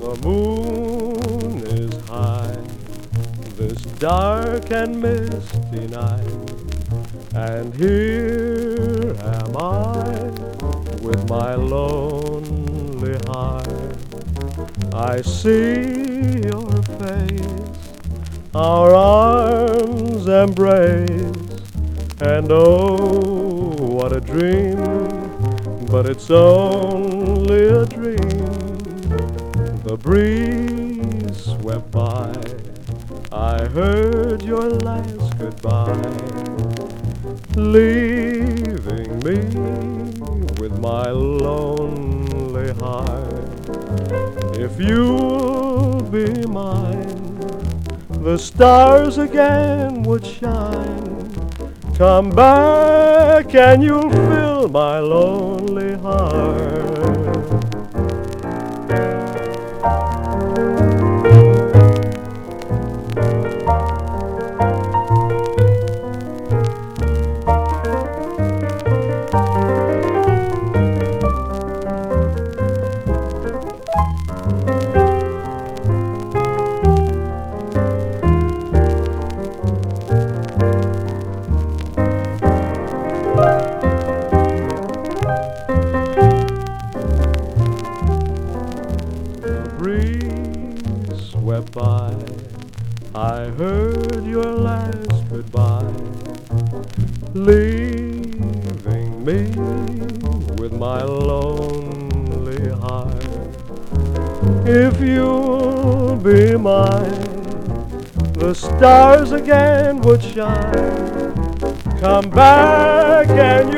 The moon is high this dark and misty night, and here am I with my lonely heart. I see your face, our arms embrace, and oh, what a dream, but it's only a dream. The breeze swept by, I heard your last goodbye, leaving me with my lonely heart. If you'll be mine, the stars again would shine. Come back and you'll fill my lonely heart. Breeze swept by, I heard your last goodbye, leaving me with my lonely heart. If you'll be mine, the stars again would shine. Come back and